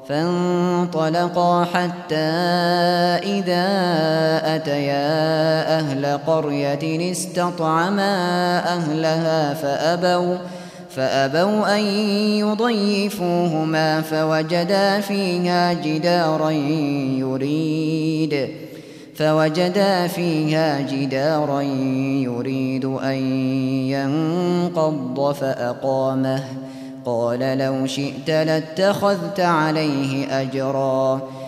فانطلقا حتى إذا أتيا أهل قرية استطعما أهلها فأبوا أن يضيفوهما فوجدا فيها جدارا يريد أن ينقض فأقامه. قال لو شئت لاتخذت عليه أجرا